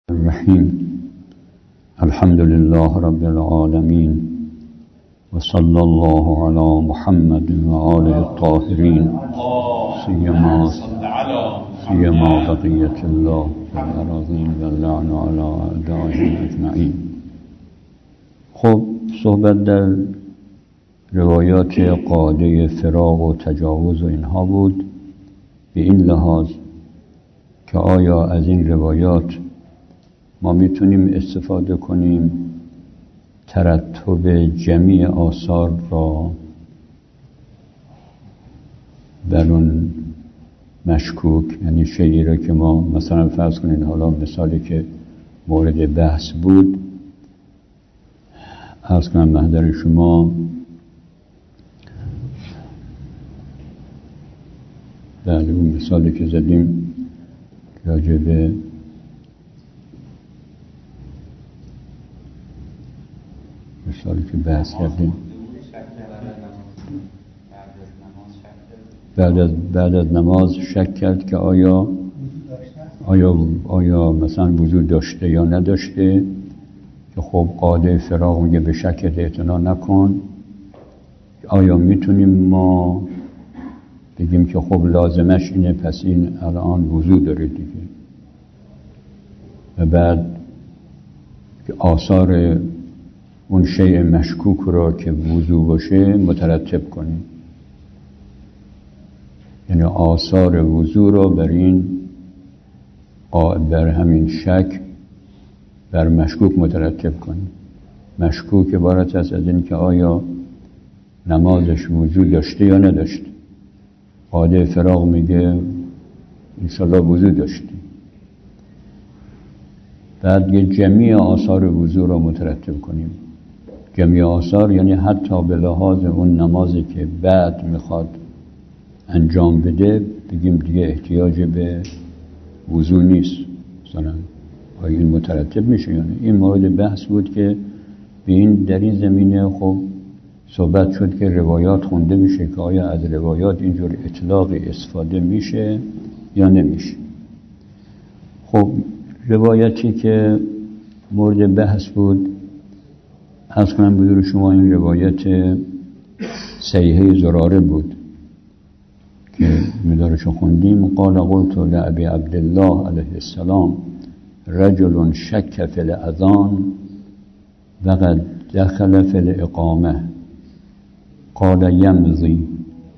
الرحیم الحمد لله رب العالمین و صلی الله علی محمد و آله الطاهرین سیما بقیت الله فی الاراضین و اللعن علی اعدائهم اجمعین. خب صحبت در روایات قاعده فراق و تجاوز و اینها بود، به این لحاظ که آیا از این روایات ما میتونیم استفاده کنیم ترتب جمیع آثار را بر اون مشکوک، یعنی شیعی را که ما مثلا فرض کنید، حالا مثالی که مورد بحث بود عرض کنم محضر شما، بله اون مثالی که زدیم راجع به مثالی که بحث کردیم بعد از نماز شک کرد که آیا مثلا وجود داشته یا نداشته، که خب قاعده فراق میگه به شک اعتنا نکن. آیا میتونیم ما بگیم که خب لازمش اینه، پس این الان وجود داره دیگه، و بعد که آثار اون شیء مشکوک را که وضو باشه مترتب کنیم، یعنی آثار وضو را بر همین شک بر مشکوک مترتب کنیم. مشکوک عبارت است از این که آیا نمازش وضو داشته یا نداشته. قاعده فراق میگه انشالله وضو داشته. بعد یه جمیع آثار وضو را مترتب کنیم. جمیع آثار یعنی حتی به لحاظ اون نمازی که بعد میخواد انجام بده بگیم دیگه احتیاج به وضو نیست، مثلا آیا این مترتب میشه یا نه. این مورد بحث بود که در این زمینه خب صحبت شد که روایات خونده میشه که آیا از روایات اینجور اطلاقی استفاده میشه یا نمیشه. خب روایتی که مورد بحث بود از کنم بزرگ شما، این روایت صحیحه زراره بود که مدارشو خوندیم. قال قلت لأبی عبدالله علیه السلام رجل شک فی الاذان وقد دخل فی الاقامه قال یمضی.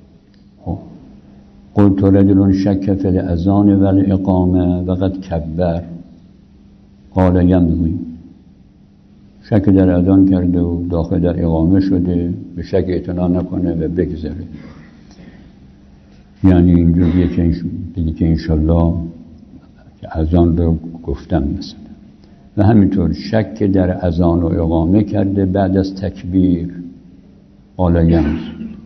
قلت رجل شک فی الاذان و الاقامه وقد کبر قال یمضی. شک در اذان کرده و داخل در اقامه شده، به شک اعتنا نکنه و بگذره. یعنی اینجوریه که بگی که انشالله اذان رو گفتم مثلا. و همینطور شک در اذان و اقامه کرده بعد از تکبیر قال یمض،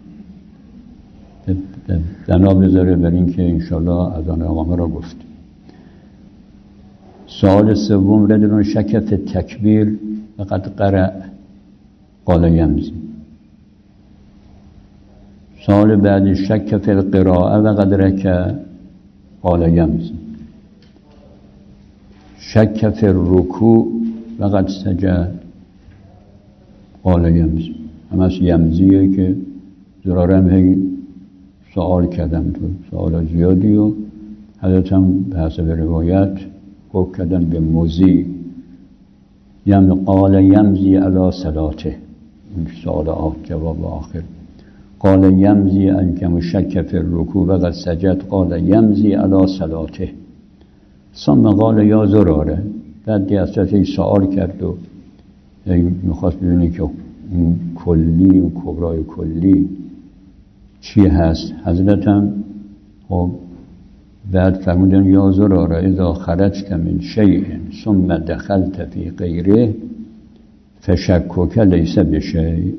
بنا بذاره بر این که انشالله اذان و اقامه رو گفت. سوال سوم رجل شک فی التکبیر وقد قرأ قال یمضی. سوال بعد شک فی القراءه وقد رکع قال یمضی. شک فی الرکوع وقد سجد قال یمضی. همش یمضیه که زراره هم هی سوال کردم، تو سوال زیادی و حضرت هم به حسب روایت گفت کردن به مضی. قال یمضی علی صلاته، این سوال جواب آخر. قال یمضی انکم شک فی الرکوع وقد سجد قال یمضی علی صلاته. ثم قال یا زراره. بعد دی اصلا سوال کرد و میخواست ببینی که اون کلی، اون کبرای کلی چی هست. حضرت هم خب بعد فرمودن یا زراره اذا خرجت من شیء ثم دخلت فی غیره فشکک لیس بشیء.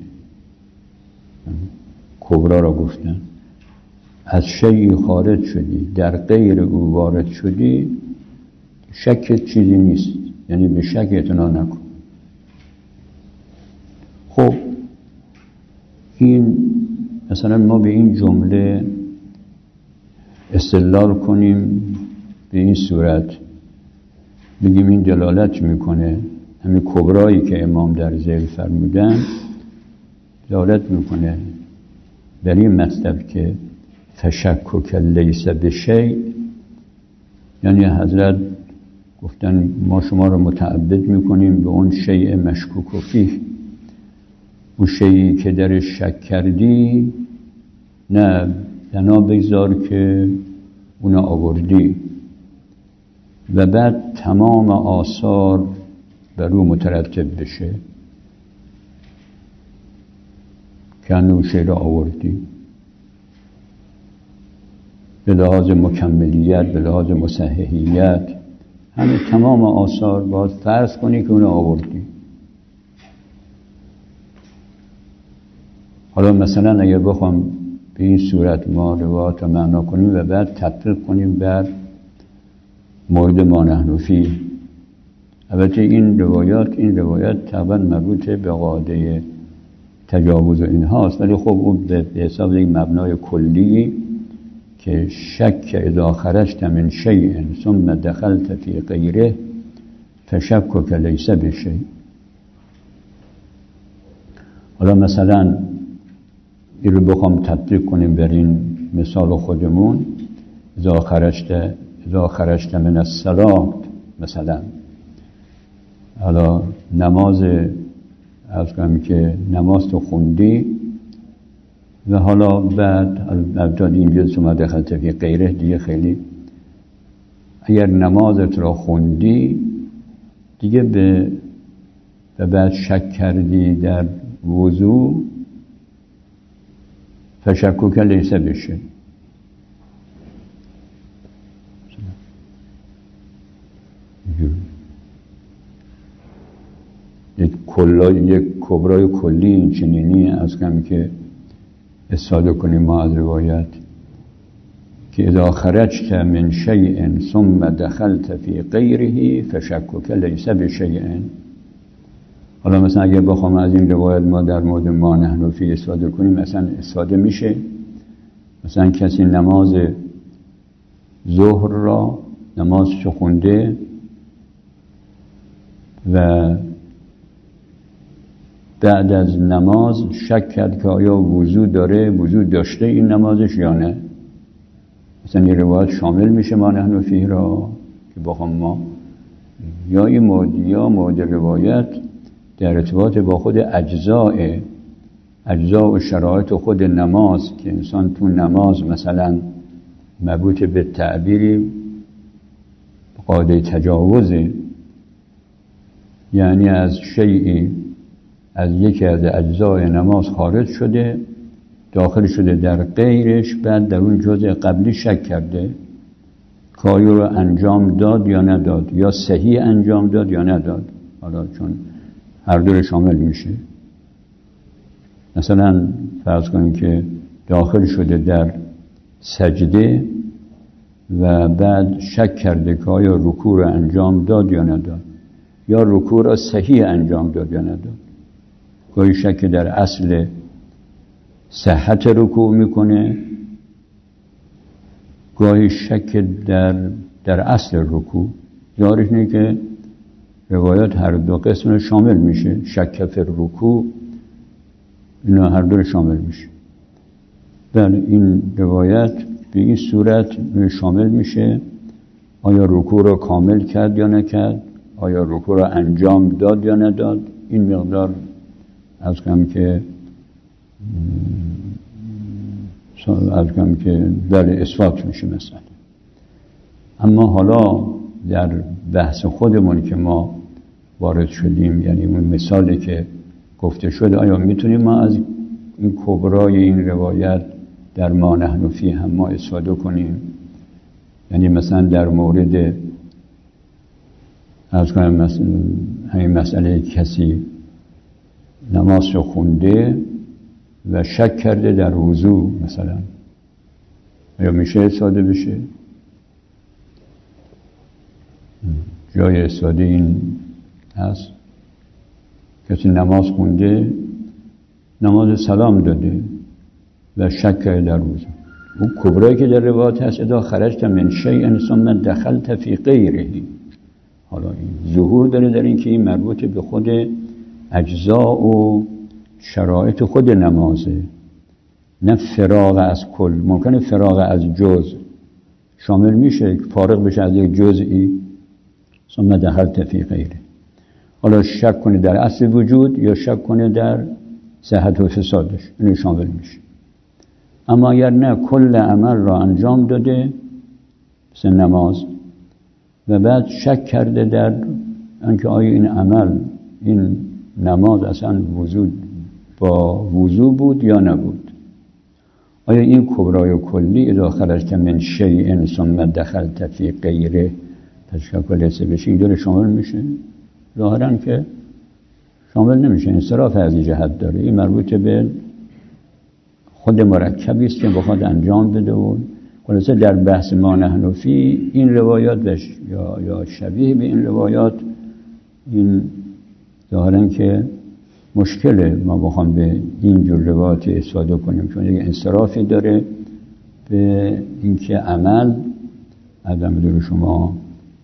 کبرا را گفتن، از شیء خارج شدی در غیر او وارد شدی، شک چیزی نیست، یعنی به شک اعتنا نکن. خب این مثلا ما به این جمله استدلال کنیم به این صورت بگیم این دلالت میکنه، همین کبرایی که امام در ذیل فرمودن دلالت میکنه بر این مطلب که فشکک لیس بشیء، یعنی حضرت گفتن ما شما رو متعبد میکنیم به اون شیء مشکوک فیه، اون شیئی که درش شک کردی نه بنا بگذار که اون آوردی و بعد تمام آثار بر او مترتب بشه که اون شیء را آوردی، به لحاظ مکملیت، به لحاظ مصححیت، همه تمام آثار باید فرض کنی که اون آوردی. حالا مثلا اگر بخوام به این صورت ما روایات رو معنا کنیم و بعد تطبیق کنیم بر مورد ما نحن فیه، البته این روایات طبعا مربوط به قاعده تجاوز و اینهاست، ولی خب اون به حساب یک مبنای کلی که شک اذا خرجت من شیء ثم دخلت فی غیره فشکک لیس بشیء. حالا مثلا این رو بخوام تطبیق کنیم بر این مثال خودمون، اذا خرجت من الصلاة مثلا، حالا نماز عرض کنم که نماز تو خوندی و حالا بعد اینجا ثم دخلت فی غیره دیگه خیلی، اگر نمازت را خوندی دیگه به بعد شک کردی در وضو فشکک لیس بشیء. یک کبرای کلی این چنینی از کمی که استفاده کنیم ما از روایت که اذا خرجت من شیء ثم دخلت فی غیره فشکک لیس بشیء. حالا مثلا اگر بخوام از این روایت ما در مورد ما نحن فیه استفاده کنیم، مثلا استفاده میشه مثلا کسی نماز ظهر را نمازشو خونده و بعد از نماز شک کرد که آیا وضو داشته این نمازش یا نه، مثلا این روایت شامل میشه ما نحن فیه را که بخوام ما یا این مورد روایت در ارتباط با خود اجزاء و شرایط خود نماز که انسان تو نماز مثلا مربوط به تعبیری قاعده تجاوزه، یعنی از شیئی از یکی از اجزای نماز خارج شده داخل شده در غیرش، بعد در اون جزء قبلی شک کرده کاری رو انجام داد یا نداد، یا صحیح انجام داد یا نداد، حالا چون هر دو شامل میشه. مثلا فرض کنید که داخل شده در سجده و بعد شک کرده که آیا رکوع رو انجام داد یا نداد، یا رکوع رو صحیح انجام داد یا نداد. گاهی شک در اصل صحت رکوع میکنه، گاهی شک در اصل رکوع. ظاهرش اینه که روایات هر دو قسم رو شامل میشه، شک فی رکوع اینا هر دو رو شامل میشه. بله این روایت به این صورت شامل میشه آیا رکوع رو کامل کرد یا نکرد، آیا رکوع رو انجام داد یا نداد. این مقدار از کم که بله اثبات میشه مثلا. اما حالا در بحث خودمون که ما وارد شدیم، یعنی اون مثالی که گفته شده، آیا میتونیم ما از این کبرای این روایت در ما نحن فیه هم ما استفاده کنیم؟ یعنی مثلا در مورد از کنم همین مسئله کسی نماز رو خونده و شک کرده در وضو مثلا، آیا میشه استفاده بشه؟ جای استفاده این هست کسی نماز خونده، نماز سلام داده و شک کرده در وضو، اون کبرایی که در روایت هست اذا خرجت من شیء ثم دخلت فی غیره، حالا این ظهور داره در این که این مربوط به خود اجزا و شرایط خود نمازه، نه فراغ از کل. ممکنه فراغ از جزء شامل میشه، فارغ بشه از یک جزئی، ثم دخلت فی غیره. حالا شک کنه در اصل وجود یا شک کنه در صحت و فسادش، این شامل میشه. اما اگر نه کل عمل را انجام داده مثل نماز و بعد شک کرده در اینکه آیا این عمل، این نماز اصلا با وضو بود یا نبود، آیا این کبرای و کلی اذا خرجت من شیء ثم دخلت فی غیره تشکل لسه بشه، این داره شامل میشه؟ ظاهرا که شامل نمیشه، انصراف از این جهت داره. این مربوط به خود مرکبی است که بخواد انجام بده و خلاصه در بحث ما نحن فی این روایات یا شبیه به این روایات، این ظاهرا که مشکله ما بخوام به این جور روایات استفاده کنیم، چون یک انصرافی داره به اینکه عمل عدم دور شما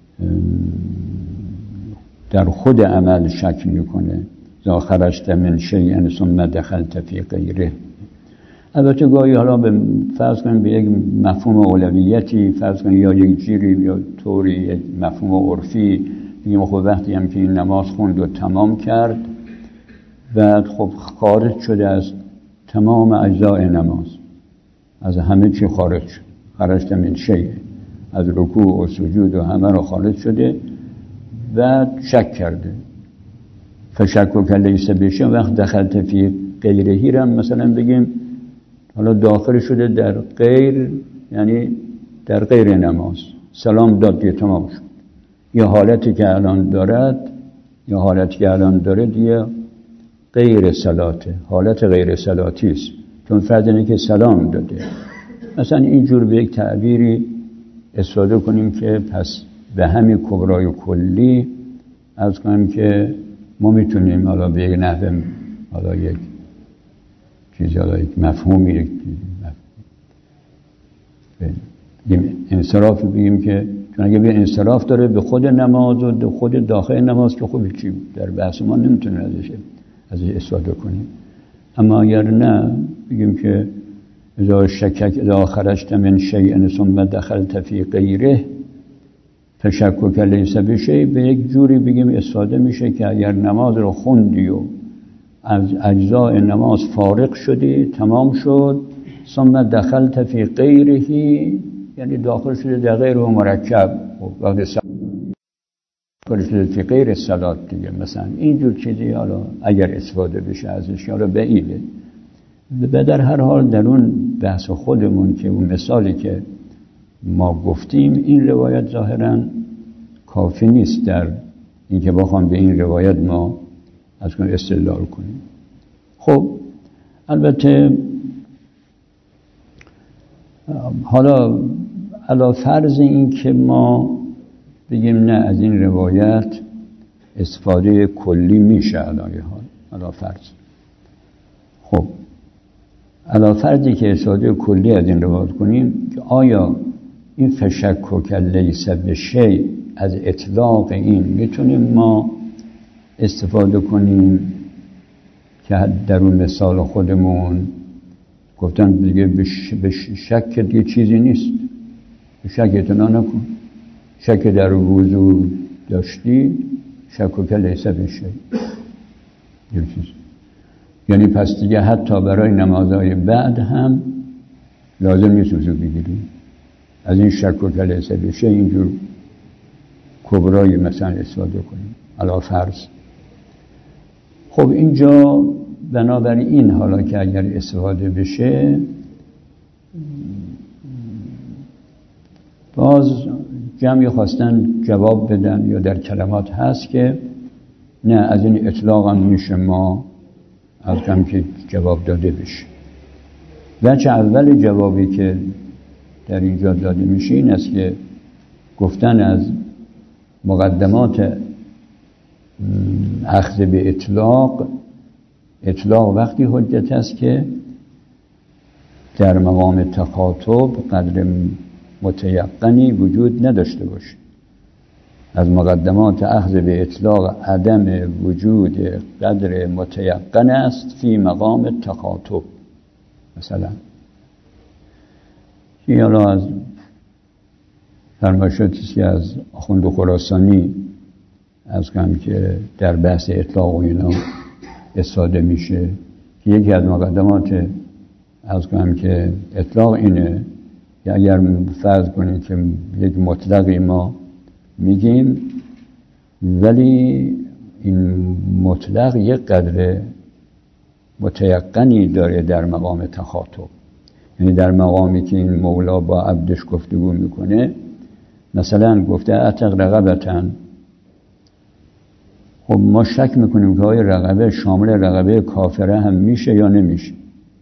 در خود عمل شک میکنه. اذا خرجت من شیء ثم دخلت فی غیره. البته گاهی حالا به فرض کنیم به یک مفهوم اولویتی، فرض کنیم یا یک جیری یا طوری یک مفهوم عرفی بگیم خب وقتی هم که این نماز خوند و تمام کرد و خب خارج شده از تمام اجزای نماز، از همه چی خارج شد، خرجت من شیء، از رکوع و سجود و همه رو خارج شده و شک کرده. فشک لیس بشه وقت دخلت فی غیرهی را مثلا بگیم حالا داخل شده در غیر، یعنی در غیر نماز، سلام داد دیگه تمام شد. یا حالتی که الان داره دیگه غیر صلاته، حالت غیر صلاتی است، چون فرض اینه که سلام داده. مثلا اینجور به یک تعبیری استفاده کنیم که پس به همین کبرای کلی از کنیم که ما میتونیم حالا به یک نحو، حالا یک چیزی، حالا یک مفهومی، یک انصراف بگیم که چون اگه به انصراف داره به خود نماز و خود داخل نماز که خوبی چی در بحث ما نمیتونیم ازش استفاده کنیم. اما اگر نه بگیم که اذا خرجت من شیء ثم دخلت فی غیره فشکک لیس بشیء، به یک جوری بگیم استفاده میشه که اگر نماز رو خوندی و از اجزای نماز فارغ شدی، تمام شد، ثم دخلت فی غیره، یعنی داخل شده در غیر و مرکب، وقتی داخل شده فی غیر صلات دیگه. مثلا اینجور چیزی حالا اگر استفاده بشه ازش حالا بعیده. و در هر حال در اون بحث خودمون که اون مثالی که ما گفتیم، این روایت ظاهراً کافی نیست در اینکه بخوام به این روایت ما از کنیم استدلال کنیم. خب البته حالا علی فرض این که ما بگیم نه از این روایت استفاده کلی میشه، علی فرض، خب علی فرضی که استفاده کلی از این روایت کنیم که آیا این فشکک لیس بشیء از اطلاق این میتونیم ما استفاده کنیم که در اون مثال خودمون گفتن دیگه به شک دیگه چیزی نیست، به شک اعتنا نکن، شک در وضو داشتی شکک لیس بشیء یه چیز، یعنی پس دیگه حتی برای نمازهای بعد هم لازم نیست وضو بگیریم. از این شکک لیس بشیء اینجور کبرای مثلا استفاده کنیم علی فرض. خب اینجا بنابراین حالا که اگر استفاده بشه، باز جمعی خواستن جواب بدن یا در کلمات هست که نه از این اطلاق هم میشه ما از کم که جواب داده بشه. بچه اول جوابی که در اینجا داده میشه این است که گفتن از مقدمات اخذ به اطلاق وقتی حجت است که در مقام تخاطب قدر متیقنی وجود نداشته باشه. از مقدمات اخذ به اطلاق عدم وجود قدر متیقن است فی مقام تخاطب. مثلا این حالا از فرمایشاتی که از آخوند خراسانی از کنم که در بحث اطلاق و اینا استفاده میشه که یکی از مقدمات از کنم که اطلاق اینه که اگر فرض کنیم که یک مطلقی ما میگیم ولی این مطلق یک قدر متیقنی داره در مقام تخاطب، یعنی در مقامی که این مولا با عبدش گفتگو میکنه، مثلا گفته اعتق رقبتن، خب ما شک میکنیم که آیا رقبه شامل رقبه کافره هم میشه یا نمیشه.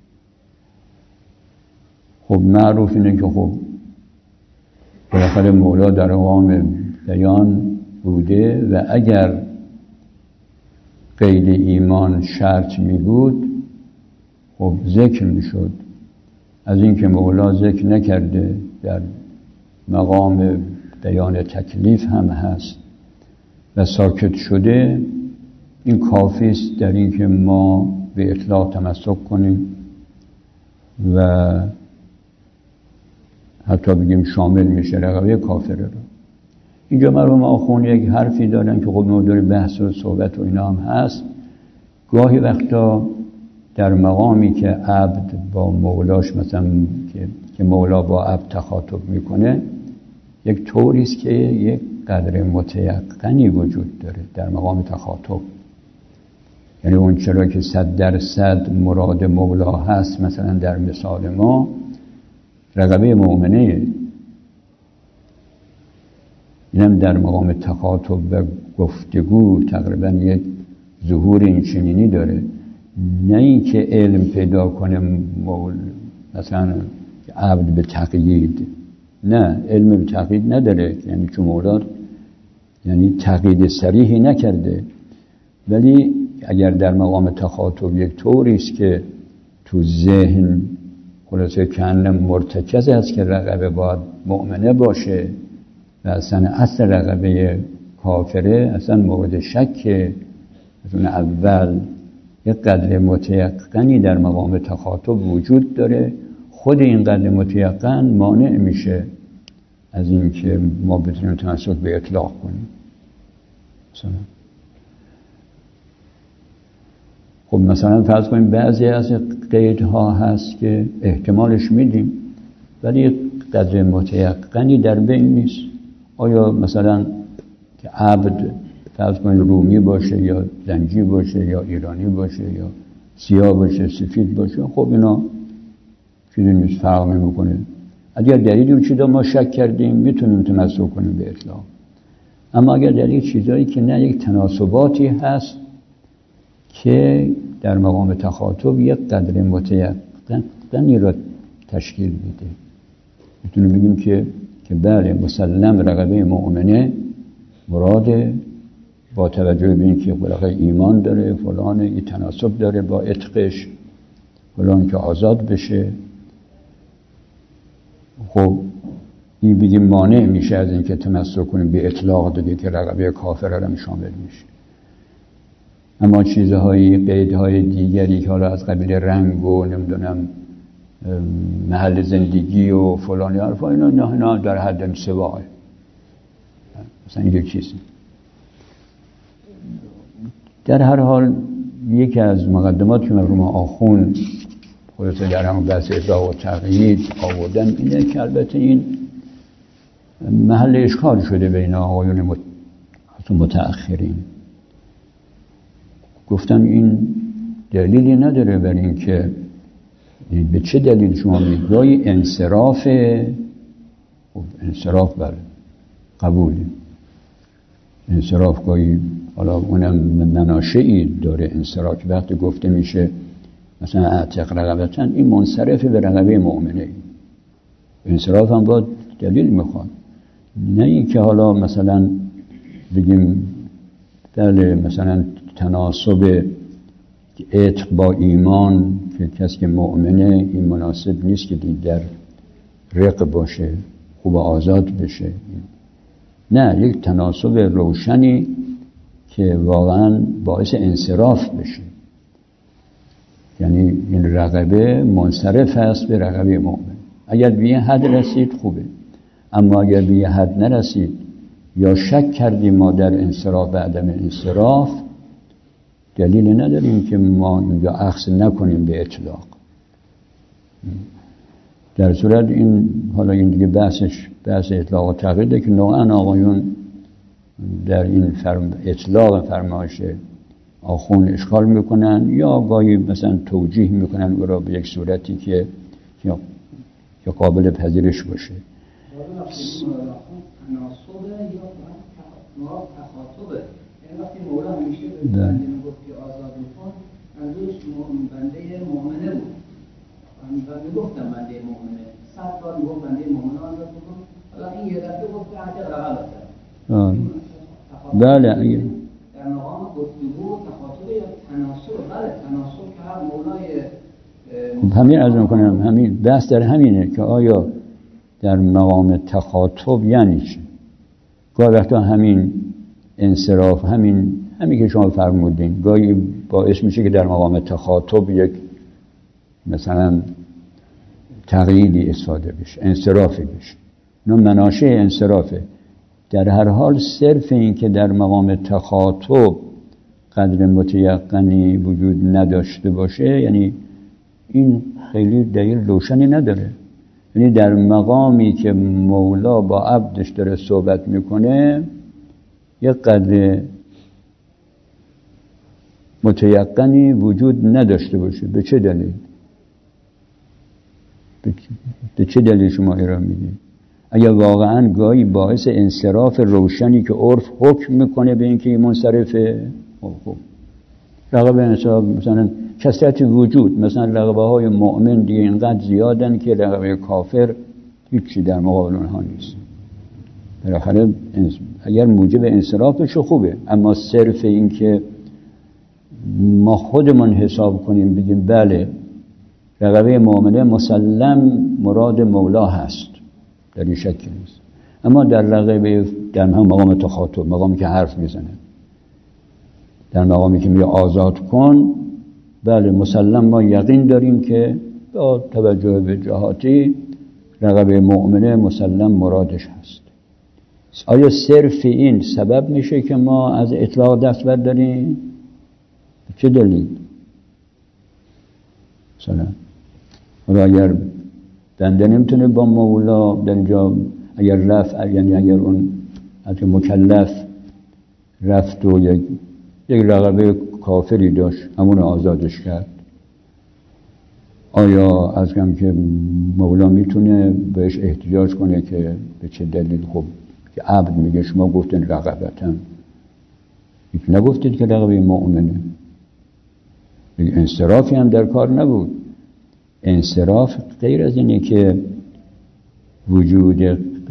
خب معروف اینه که خب بالاخره مولا در مقام بیان بوده و اگر قید ایمان شرط می بود خب ذکر می شد. از این که مولا ذکر نکرده در مقام بیان تکلیف هم هست و ساکت شده، این کافی است در این که ما به اطلاق تمسک کنیم و حتی بگیم شامل میشه رقبه کافره رو. اینجا مرحوم آخوند یک حرفی دارن که خب موضوع بحث و صحبت و اینا هم هست. گاهی وقتا در مقامی که عبد با مولاش، مثلا که مولا با عبد تخاطب میکنه، یک طوری است که یک قدر متیقنی وجود داره در مقام تخاطب، یعنی اون چرا که 100% مراد مولا هست، مثلا در مثال ما رقبه مؤمنه، اینم در مقام تخاطب و گفتگو تقریبا یک ظهور این چنینی داره. نه این که علم پیدا کنه مثلا عبد به تقیید، نه، علم به تقیید نداره، یعنی چون مولا یعنی تقیید صریحی نکرده، ولی اگر در مقام تخاطب یک طوری است که تو ذهن خلاصه کنه مرتکز است که رقبه باید مؤمنه باشه و اصلا اصل رقبه کافره اصلا مورد شک، از اون اول یک قدر متیقنی در مقام تخاطب وجود داره. خود این قدر متیقن مانع میشه از این که ما بتونیم تمسک به اطلاق کنیم. مثلا خب مثلا فرض کنیم بعضی از قیدها هست که احتمالش میدیم ولی قدر متیقنی در بین نیست. آیا مثلا که عبد فرض کنیم رومی باشه یا زنجی باشه یا ایرانی باشه یا سیاه باشه سفید باشه، خب اینا چیزی نیست، فرق نمیکنه. اگر دلیلی رو چیزا ما شک کردیم میتونیم تمسک کنیم به اطلاق، اما اگر دلیل چیزایی که نه یک تناسباتی هست که در مقام تخاطب یک قدر متیقنی را تشکیل میده، میتونیم بگیم که بله مسلم رقبه مؤمنه مراده، با توجه به این که خلاقه ایمان داره، فلان این تناسب داره با عتقش، فلان که آزاد بشه. خب این بگیم مانع میشه از این که تمسک کنیم به اطلاق دیگه که رقبه کافره را شامل میشه. اما چیزهایی، قیدهای دیگری که حالا از قبیل رنگ و نمیدونم محل زندگی و فلان حرفا، اینا در حد سواه، مثلا این یک چیزی. در هر حال یکی از مقدمات که مرحوم آخوند خلاصه در همون بحث اطلاق و تقیید آوردن اینه که البته این محل اشکال شده بین آقایون متأخرین. گفتن این دلیلی نداره برای این که به چه دلیل شما میگویی انصراف بله قبولی، انصراف گاهی حالا اونم مناشعی داره. انصراف وقتی گفته میشه مثلا اعتق رقبتن، این منصرفه به رقبه مؤمنه. انصراف هم باید دلیل میخواد، نه این که حالا مثلا بگیم بله مثلا تناسب عتق با ایمان که کسی که مؤمنه این مناسب نیست که دیگر رق باشه، خوب آزاد بشه. نه، یک تناسب روشنی که واقعا باعث انصراف بشه. یعنی این رغبه منصرف است به رغبه مؤمن. اگر به یه حد رسید خوبه، اما اگر به یه حد نرسید یا شک کردیم ما در انصراف و عدم انصراف، دلیل نداریم که ما اینجا اخذ نکنیم به اطلاق. در صورت این حالا این دیگه بحث اطلاق و تقییده که نوعا آقایون در این اطلاق فرمایش آخوند اشکال میکنن یا گاهی مثلا توجیه میکنن او را به یک صورتی که قابل پذیرش باشه. وقتی مولا همیشه به بنده میگفت که آزاد میکن، منظورش بنده مؤمنه بود. من میگفتم بنده مؤمنه، 100 بار میگفت بنده مؤمنه آزاد میکن، حالا این یه دفعه گفت که حتی رقبت بله. در مقام گفتگو تخاطب یا تناسب، بله تناسب که هر مولای همین عرض میکنم، همین بحث در همینه که آیا در مقام تخاطب یعنی چی؟ گاهی وقتا همین انصراف، همین که شما فرمودین گاهی باعث میشه که در مقام تخاطب یک مثلا تقییدی استفاده بشه، انصرافی بشه. نه مناشه انصرافه. در هر حال صرف این که در مقام تخاطب قدر متیقنی وجود نداشته باشه، یعنی این خیلی دلیل روشنی نداره. یعنی در مقامی که مولا با عبدش داره صحبت میکنه یک قدر متیقنی وجود نداشته باشه، به چه دلیل؟ به چه دلیل شما ایران میدید؟ اگر واقعا گاهی باعث انصراف روشنی که عرف حکم میکنه به اینکه این منصرفه، خب رغبه انصراف مثلا کثرت وجود، مثلا رغبه های مؤمن دیگه اینقدر زیادن که رغبه کافر هیچی در مقابل اونها نیست. بالاخره اگر موجب انصراف بشه خوبه، اما صرف این که ما خودمون حساب کنیم بگیم بله رغبه مؤمنه مسلم مراد مولا هست، در این شکی نیست، اما در رغبه در مقام تخاطب، مقامی که حرف میزنه، در مقامی که میگه آزاد کن، بله مسلم ما یقین داریم که با توجه به جهاتی رغبه مؤمنه مسلم مرادش هست. آیا صرف این سبب میشه که ما از اطلاق دست برداریم؟ چه دلیل؟ مثلا اگر بنده نمیتونه با مولا در اینجا اگر رفت، یعنی اگر اون از مکلف رفت و یک رغبه کافری داشت همون آزادش کرد، آیا از کم که مولا میتونه بهش احتجاج کنه که به چه دلیل؟ خب که عبد میگه شما گفتین رغبتم، نگفتید که رغبه مؤمنه. انصرافی هم در کار نبود. انصراف غیر از اینه که وجود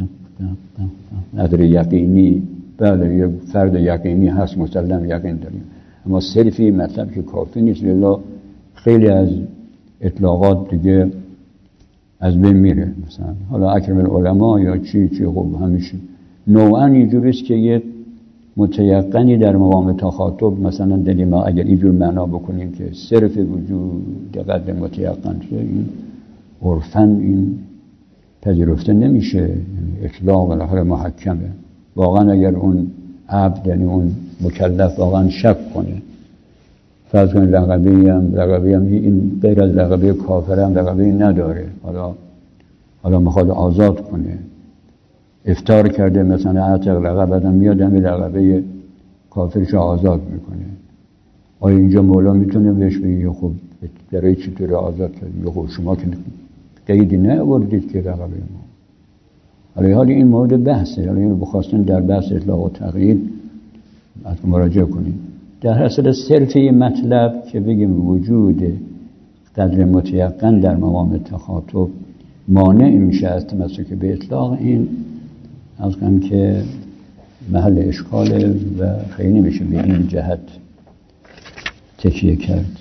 نظر یقینی، بله یک فرد یقینی هست مسلم یقین داریم، اما صرفی مطلب که کافی نیست، لذا خیلی از اطلاقات دیگه از بین میره. مثلا حالا اکرم العلماء یا چی خب همیشه نوعا اینجوریست که یک متیقنی در مقام تخاطب، مثلا دلیل ما اگر اینجور معنا بکنیم که صرف وجود قدر متیقن شده، این عرفاً این پذیرفته نمیشه. اطلاق بالاخره محکمه. واقعا اگر اون عبد یعنی اون مکلف واقعا شک کنه، فرض کنید رغبه‌ای هم این غیر از رغبه کافر هم رغبه‌ای نداره، حالا میخواد آزاد کنه، افطار کرده مثلا عتق رغبت هم میاد همین رغبه کافرش آزاد میکنه، آیا اینجا مولا میتونه بهش بگه خب برای چطور آزاد کردی؟ خب شما که قیدی نآوردید که رغبه ما. حالا این مورد بحثه، حالا اینو بخواستن در بحث اطلاق و تقیید مراجعه کنید. در حاصل صرف این مطلب که بگیم وجود قدر متیقن در مقام تخاطب مانع میشه از تمسک به اطلاق، این از کنم که محل اشکاله و خیلی نمیشه به این جهت تکیه کرد.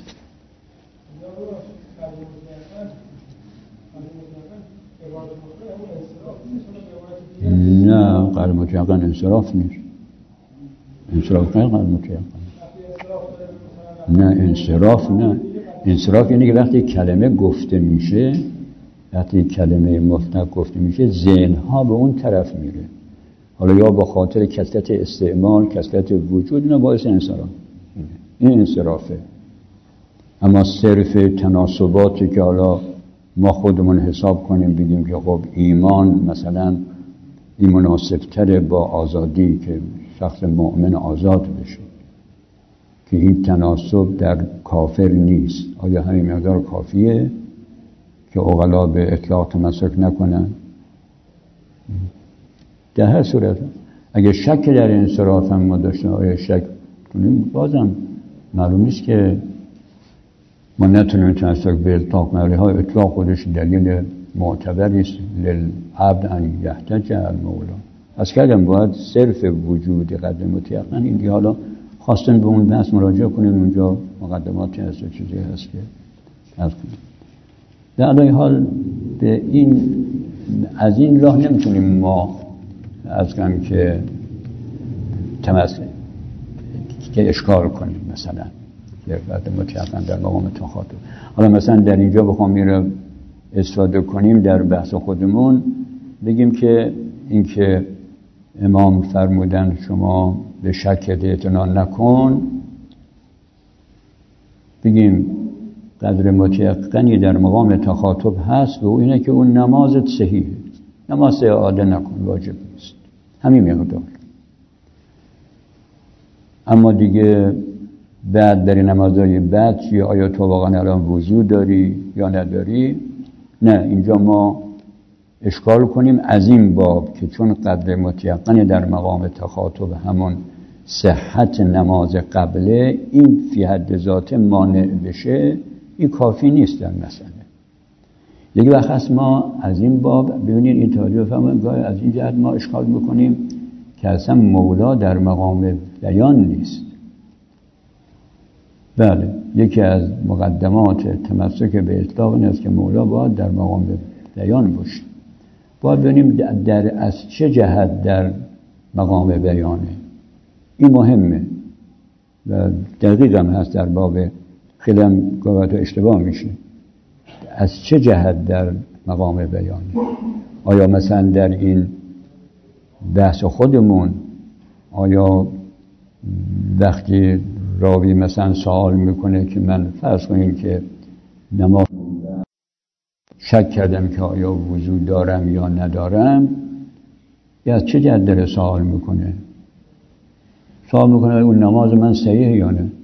نه غیر متیقن انصراف نیست. انصراف نه غیر متیقن. نه انصراف نه. انصراف یعنی که وقتی کلمه گفته میشه، وقتی کلمه مطلق گفته میشه ذهنها به اون طرف میره، حالا یا با خاطر کثرت استعمال، کثرت وجود، اینا باعث انصراف. این انصرافه. اما صرف تناسباتی که حالا ما خودمون حساب کنیم بگیم که خب ایمان مثلا این مناسبتره با آزادی که شخص مؤمن آزاد بشه، که این تناسب در کافر نیست، آیا همین مقدار کافیه که عقلا به اطلاق تمسک نکنن؟ در هر صورت اگه شک در انصراف هم ما داشتیم، آیا شک کنیم، بازم معلوم نیست که ما نتونیم تمسک به اطلاق. معلومه اطلاق خودش دلیل معتبری است للعبد ان یحتج المولا. از کردم باید صرف وجود قدر متیقن. این دیگه حالا خواستن به اون بحث مراجعه کنیم، اونجا مقدماتی هست و چیزی هست که عرض کنیم. در عین حال به این از این راه نمیتونیم ما از کنیم که تمسک که اشکال کنیم مثلا یک قدر متیقن در مقام تخاطب. حالا مثلا در اینجا بخوام میره استفاده کنیم در بحث خودمون، بگیم که اینکه امام فرمودن شما به شک اعتنا نکن، بگیم قدر متیقنی در مقام تخاطب هست و اینه که اون نمازت صحیحه، نماز اعاده نکن، واجب نیست، همین مقدار. اما دیگه بعد در نمازهای بعد چیه؟ آیا تو واقعا الان وضو داری یا نداری؟ نه، اینجا ما اشکال کنیم از این باب که چون قدر متیقن در مقام تخاطب همون صحت نماز قبله، این فی حد ذات مانع بشه، این کافی نیست در مسئله. یک وقت هست ما از این باب ببینید این توجه بفرمایید، گاهی از این جهت ما اشکال میکنیم که اصلا مولا در مقام بیان نیست. بله، یکی از مقدمات تمسک به اطلاق این است که مولا باید در مقام بیان باشه. باید ببینیم در از چه جهت در مقام بیانه. این مهمه و دقیق هم هست در باب، خیلی هم گاهی اشتباه میشه. از چه جهت در مقام بیانه؟ آیا مثلا در این بحث خودمون، آیا وقتی راوی مثلا سوال میکنه که من فرض کنیم که نماز شک کردم که آیا وضو دارم یا ندارم، یا از چه جهت داره سوال میکنه؟ سوال میکنه اون نماز من صحیحه یا نه؟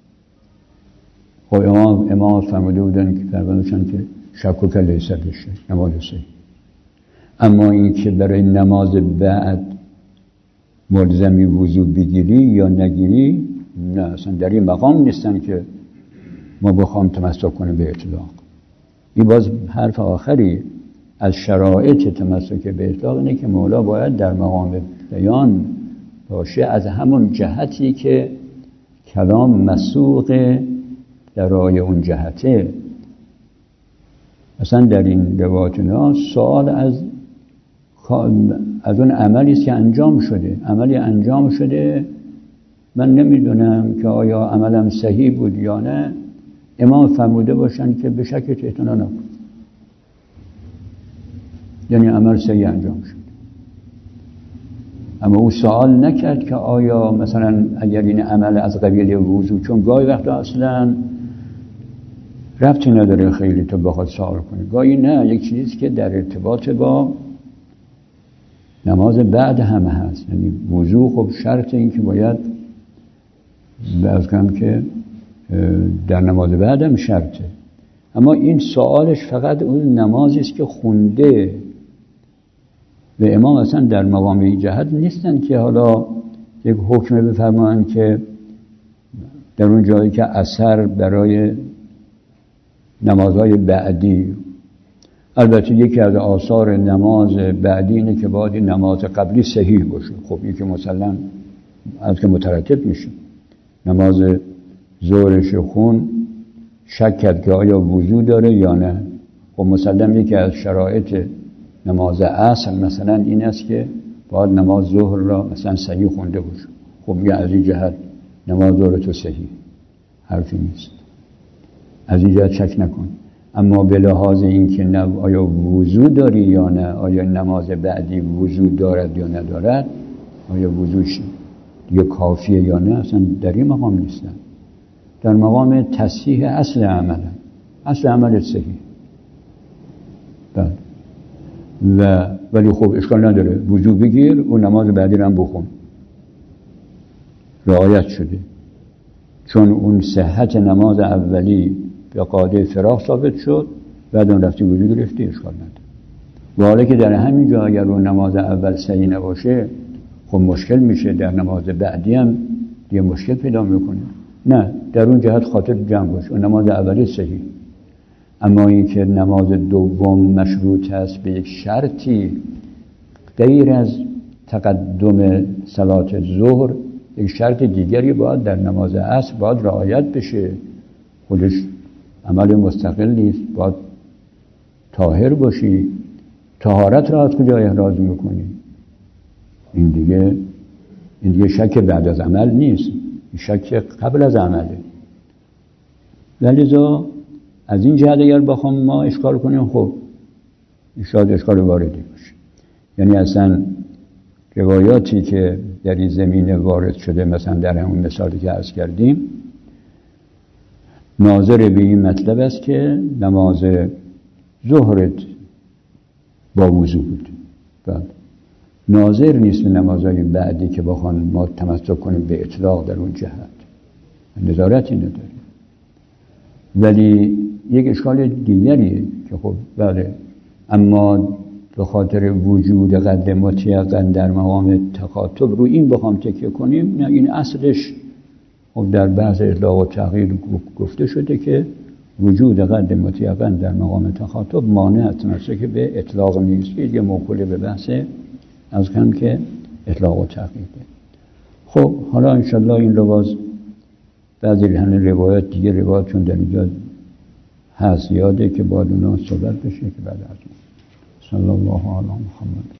خب امام فرموده بودن که فرمودن که شک و که لیس بشه، نماز صحیح. اما این که برای نماز بعد ملزمی وضو بگیری یا نگیری، نه، اصلا در این مقام نیستن که ما بخوام تمسک کنیم به اطلاق. این باز حرف آخری از شرایط تمسک به اطلاق اینه که مولا باید در مقام بیان باشه، از همون جهتی که کلام مسوق در راه اون جهته. مثلا در این روایتنا سوال از اون عملی است که انجام شده، عملی انجام شده، من نمیدونم که آیا عملم صحیح بود یا نه، امام فرموده باشن که به شک اعتنا نکن، یعنی عمل صحیح انجام شد. اما او سوال نکرد که آیا مثلا اگر این عمل از قبیل وضو، چون گاهی وقتا اصلا ربطی نداره خیلی تو بخواد سوال کنی، گاهی نه، یک چیزی که در ارتباط با نماز بعد همه هست. یعنی وضو خب شرط این که باید باز کنم که در نماز بعد هم شرطه. اما این سوالش فقط اون نمازی است که خونده و امام اصلا در مقام جهت نیستن که حالا یک حکم بفرمایند که در اون جایی که اثر برای نمازهای بعدی. البته یکی از آثار نماز بعدی اینه که باید نماز قبلی صحیح باشه. خب این که مسلم از که مترتب میشه. نماز ظهرش خون شک کرد که آیا وضو داره یا نه، خب مسلم یکی از شرایط نماز عصر مثلا این است که باید نماز ظهر را مثلا صحیح خونده باشه. خب میگه از این جهت نماز ظهر تو صحیح، حرفی نیست، از این جهت شک نکن. اما به لحاظ این که آیا وضو داری یا نه، آیا نماز بعدی وضو دارد یا ندارد، آیا وضوش دیگه کافیه یا نه، اصلا در این مقام نیستن. در مقام تصحیح اصل عمل، اصل عمل صحیح. بله. ولی خب اشکال نداره وضو بگیر و نماز بعدی رو هم بخون، رعایت شده، چون اون صحت نماز اولی به قاعده فراغ ثابت شد، بعد اون رفتی وضو گرفتی، اشکال نداره. و حالا که در همین جا اگر اون نماز اول صحیح نباشه خب مشکل میشه، در نماز بعدی هم دیگه مشکل پیدا میکنه. نه، در اون جهت خاطر جمع باشه، اون نماز اولی صحیح. اما این که نماز دوم مشروط است به یک شرطی غیر از تقدم صلات ظهر، یک شرط دیگری باید در نماز عصر باید رعایت بشه، خودش عمل مستقل نیست، باید طاهر باشی. طهارت را از کجا احراز میکنی؟ این دیگه شک بعد از عمل نیست، این شک قبل از عمله. لذا از این جهت اگر بخوام ما اشکال کنیم، خب شاید اشکال واردی باشه. یعنی اصلا روایاتی که در این زمینه وارد شده، مثلا در همون مثالی که عرض کردیم، ناظر به این مطلب است که نماز ظهرت با وضو بود، بعد ناظر نیست به نمازهای بعدی که بخوان ما تمسک کنیم به اطلاق در اون جهت، نظارتی نداریم. ولی یک اشکال دیگریه که خب بله، اما به خاطر وجود قد متیقن در مقام تخاطب رو این بخوام تکیه کنیم، نه، این اصلش خب در بحث اطلاق و تغییر گفته شده که وجود قد متیقن در مقام تخاطب مانع از تمسک به اطلاق نیست. یه موکول به بحث از کم که اطلاق و تغییره. خب حالا انشالله این رو باز بعضی روایات دیگه، روایات چون در اینجا هست یاده که باید اونا صحبت بشه که بعد از اون. صلی الله علی محمد.